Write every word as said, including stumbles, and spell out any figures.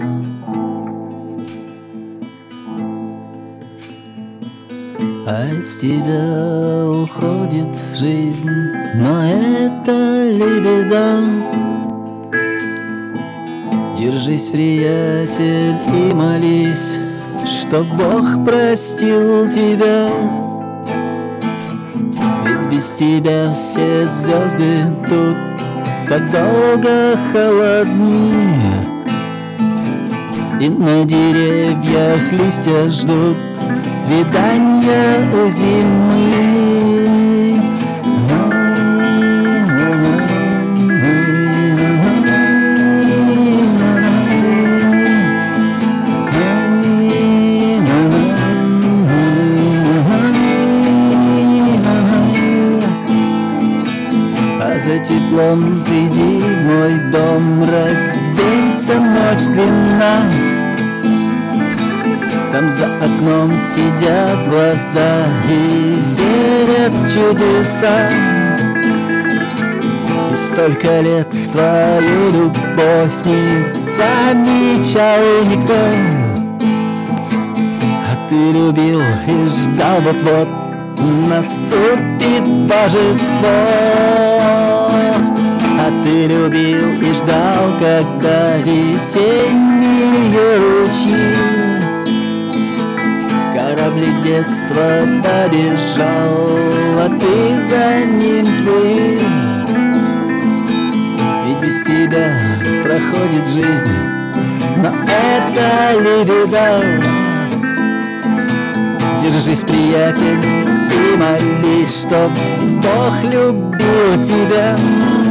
А из тебя уходит жизнь, но это ли беда? Держись, приятель, и молись, что Бог простил тебя. Ведь без тебя все звезды тут так долго холоднее, и на деревьях листья ждут свидания у зимы. А за теплом приди в мой дом, разденься, ночь длинна. Там за окном сидят глаза и верят в чудеса. И столько лет твою любовь не замечал никто. А ты любил и ждал, вот-вот наступит божество. А ты любил и ждал, когда весенние ручьи корабли детства побежал, а ты за ним плыл. Ведь без тебя проходит жизнь, но это ли беда? Держись, приятель, и молись, чтоб Бог любил тебя.